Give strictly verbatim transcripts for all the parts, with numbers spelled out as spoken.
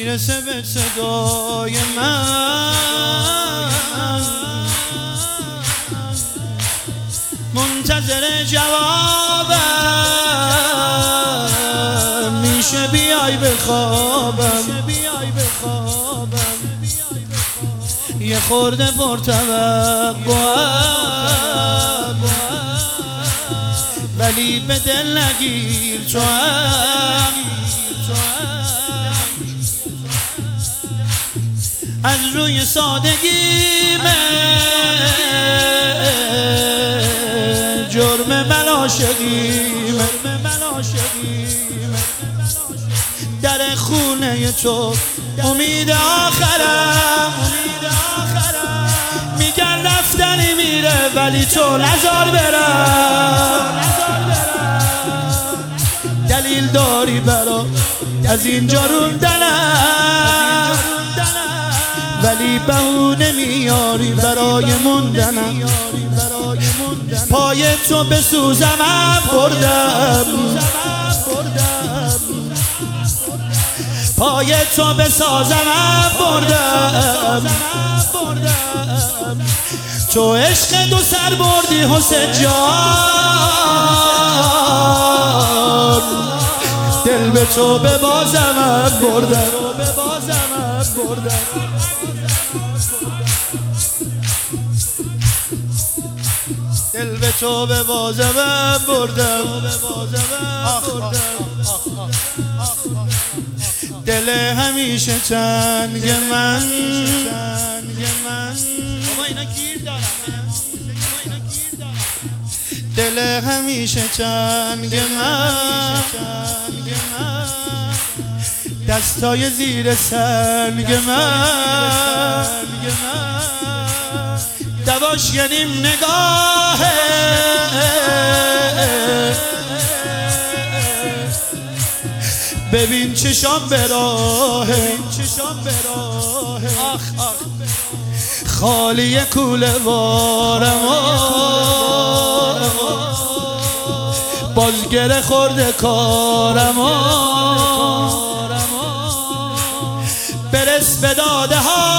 میرسه به صدای من، منتظر جوابم، میشه بیای بخوابم، یه خورده پرتوقعم، ولی به دل نگیر تو هم از روی سادگیمه، جرم من عاشقیمه، در خونه تو امید آخرم، میگن رفتنی میره ولی تو نزار برم، دلیل داری برا از اینجا روندنم، ولی بهونه میاری برای موندنم، پای تو بسوزم بردم، پای تو بسازم بردم، تو عشق دو سر بردی حسین جان، دل به تو ببازم بردم، دل به تو ببازم بردم، دل همیشه تنگ من، دل همیشه تنگ من، دستای زیر سنگ من، دواش یعنی نگاهه، ببین چشام به راهه، خالی کوله وارم، باز گره خورده کارم، برس به داده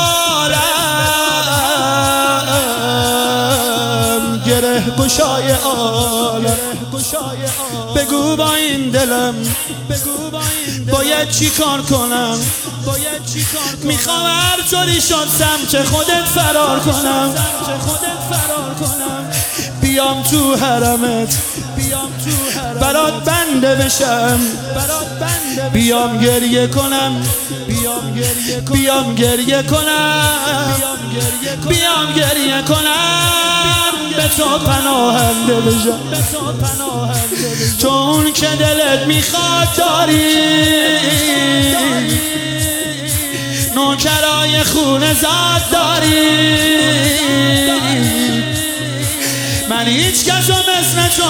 حالم، گره گشای عالم، بگو با این دلم باید چی کار کنم، میخوام هر طوری شد سمت خودت فرار کنم، بیام تو حرمت برات بنده بشم، بیام گریه کنم، بیام گریه کنم، بیام گریه کنم، به تو پناهنده بشم، تو اون که دلت میخواد داری، نوکرای خونه زاد داری، من هیچ کسو مثل تو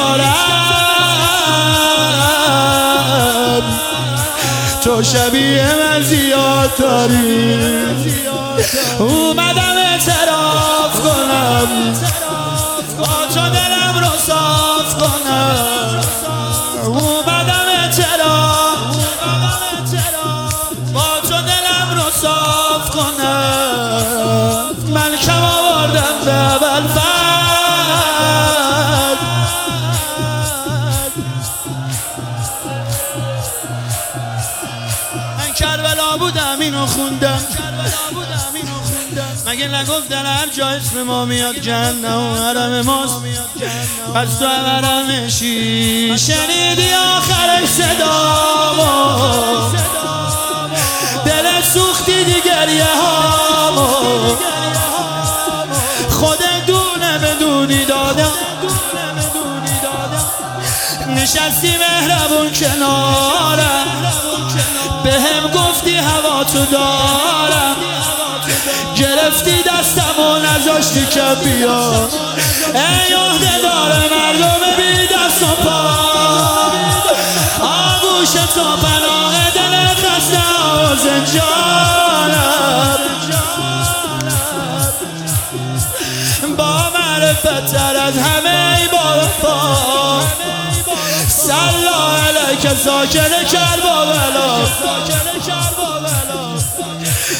ندارم، تو شبیه من زیاد داری، اومدم اعتراف کنم، با تو دلم رو صاف کنم، اومدم اعتراف، با تو دلم رو صاف کنم، من کم آوردم به اول فرد، من کربلا بودم اینو خوندم، مگه نگفتن هر جا اسم ما میاد جهنم و حرم ماست، پس تو حرمشی، شنیدی آخر صدامو، دل سوختی دی گریه هامو، خودت دونه بدونی دادم، نشستی مهربون کنارم، به هم گفتی هوا تو دارم، گرفتی دستم و نذاشتی که بیا، ای عهده داره مردم بی دست و پا، آغوش تو پناه دل خسته و زنجانم، با معرفت تر از همه ای با وفا، سلا علیک ساکن کربلا،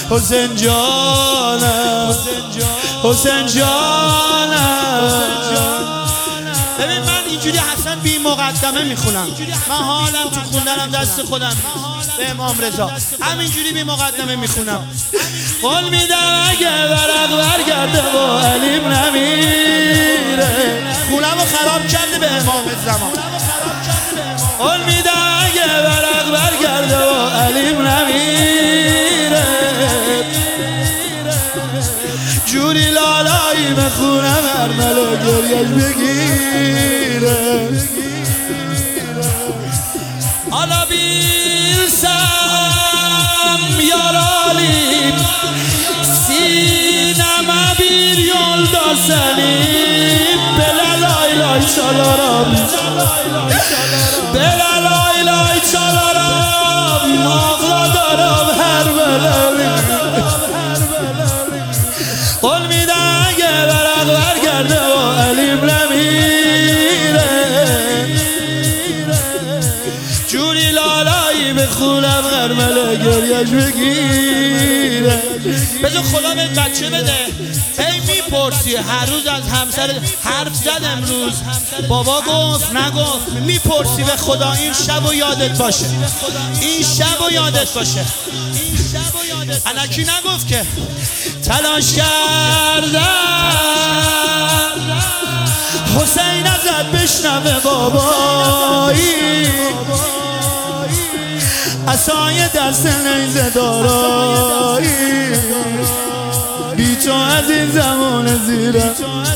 حسین جانم حسین جانم. ببین من اینجوری حسن بی مقدمه میخونم، من حالم تو خوندنم دست خودم به امام رضا، همینجوری بی مقدمه میخونم. قول میدم اگه ورق برگرده و علیم نمیره، خونم رو خراب کرده به امام زمان. قول میدم اگه ورق برگرده و علیم نمیره، جوری لالایی بخونم ارمله گریش بگیره. حالا بیرسم یارالیم سینم بیر یولدا سنیم بلالای لای چالارم بلالای لای چالارم آقا دارم هر بلالیم. قول میدم اگه ورق برگرده و علیم نمیره، جوری لالایی به خونم غرمله گریش بگیره. بذار خدا به بچه بده. هی میپرسی هر روز از همسر حرف زد امروز بابا گفت نگفت، میپرسی به خدا این شب و یادت باشه، این شب و یادت باشه. الکی نگفت که تلاش کردم حسین ازت بشنوه بابایی، عصای دست نیزه دارایی، بی تو از این زمان زیره.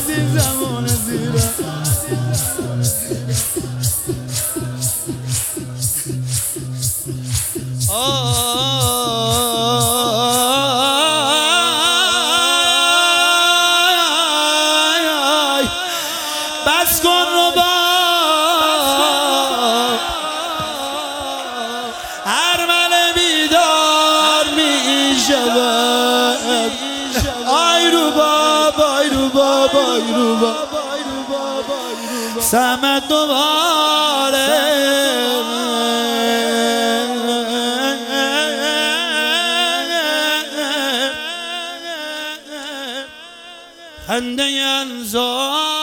بس کن رو با ارمل بیدار می شود. آی رو باب آی رو باب آی رو باب سمت دوباره خنده انزار